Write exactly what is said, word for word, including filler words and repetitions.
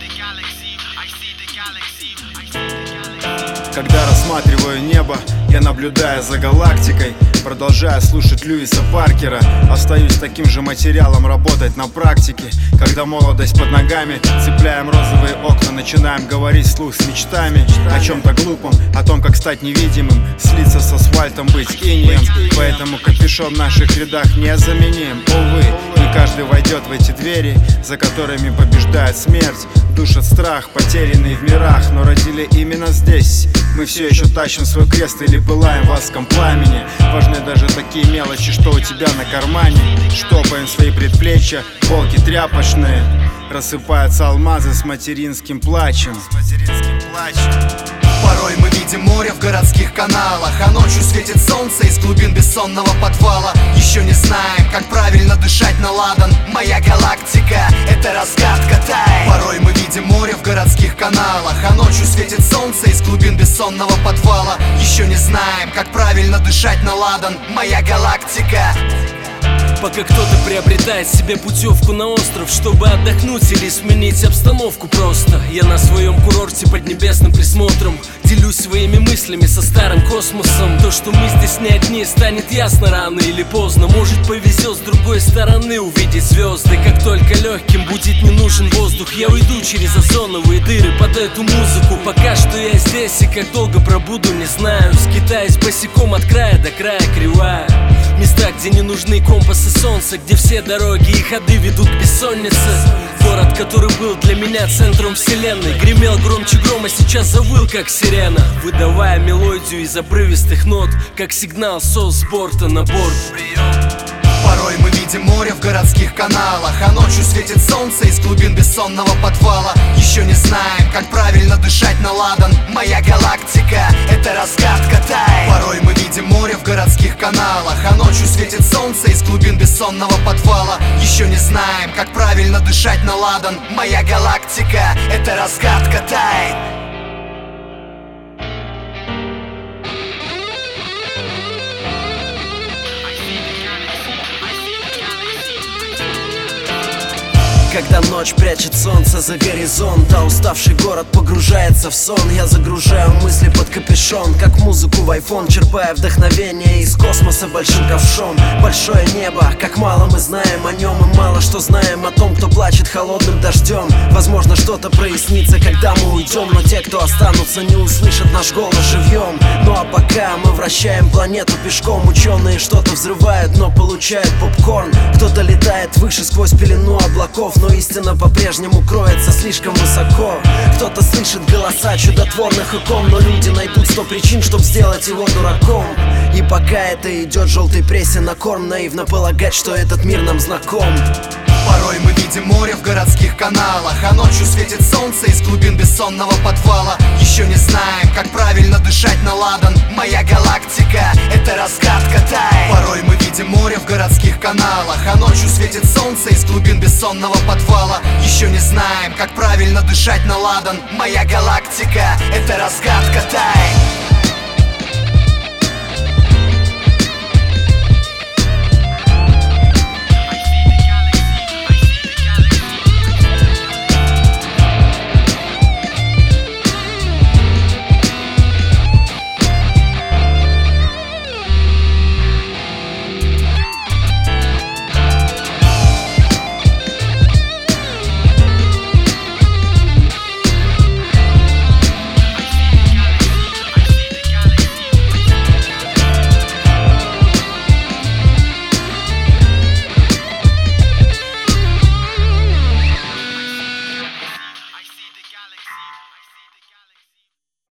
Когда рассматриваю небо, я наблюдаю за галактикой, продолжая слушать Льюиса Паркера. Остаюсь таким же материалом работать на практике. Когда молодость под ногами, цепляем розовые окна, начинаем говорить вслух с мечтами о чем-то глупом, о том, как стать невидимым, слиться с асфальтом, быть инеем. Поэтому капюшон в наших рядах незаменим. Увы, не каждый войдет в эти двери, за которыми побеждает смерть. Душит страх, потерянный в мирах, но родили именно здесь. Мы все еще тащим свой крест или пылаем в адском пламени. Важны даже такие мелочи, что у тебя на кармане. Штопаем свои предплечья, полки тряпочные. Рассыпаются алмазы с материнским плачем. Порой мы видим море в городских каналах, а ночью светит солнце из глубин бессонного подвала. Еще не знаем, как правильно дышать на ладан. Моя галактика — это разгадка тайн. Порой мы видим море в городских каналах, а ночью светит солнце из глубин бессонного подвала. Еще не знаем, как правильно дышать на ладан. Моя галактика. Пока кто-то приобретает себе путевку на остров, чтобы отдохнуть или сменить обстановку просто, я на своем курорте под небесным присмотром делюсь своими мыслями со старым космосом. То, что мы здесь не одни, станет ясно рано или поздно. Может, повезет с другой стороны увидеть звезды. Как только легким будет не нужен воздух, я уйду через озоновые дыры под эту музыку. Пока что я здесь, и как долго пробуду, не знаю. Скитаюсь босиком от края до края, кривая. Места, где не нужны компасы солнца, где все дороги и ходы ведут к бессоннице. Город, который был для меня центром вселенной, гремел громче грома, сейчас завыл, как сирена, выдавая мелодию из обрывистых нот, как сигнал сос с борта на борт. Порой мы видим море в городских каналах, а ночью светит солнце из глубин бессонного подвала. Еще не знаем, как правильно дышать на ладан. Моя галактика — это разгадка тайн. Порой мы видим море в городских каналах, а ночью светит солнце из глубин бессонного подвала. Еще не знаем, как правильно дышать на ладан. Моя галактика — это разгадка тайн. Когда ночь прячет солнце за горизонт, а уставший город погружается в сон, я загружаю мысли под капюшон, как музыку в айфон, черпая вдохновение из космоса большим ковшом. Большое небо, как мало мы знаем о нем, и мало что знаем о том, кто плачет холодным дождем. Возможно, что-то прояснится, когда мы уйдем, но те, кто останутся, не услышат наш голос живьем. Ну а пока мы вращаем планету пешком, ученые что-то взрывают, но получают попкорн. Кто-то летает выше сквозь пелену облаков, но истина по-прежнему кроется слишком высоко. Кто-то слышит голоса чудотворных икон, но люди найдут сто причин, чтоб сделать его дураком. И пока это идет желтой прессе на корм, наивно полагать, что этот мир нам знаком. Порой мы видим море в городских каналах, а ночью светит солнце из глубин бессонного подвала. Еще не знаем, как правильно дышать на ладан. Моя галактика — это разгадка тайн. Порой мы видим море в городских каналах, а ночью светит солнце из глубин бессонного подвала. Еще не знаем, как правильно дышать на ладан. Моя галактика — это разгадка тайн.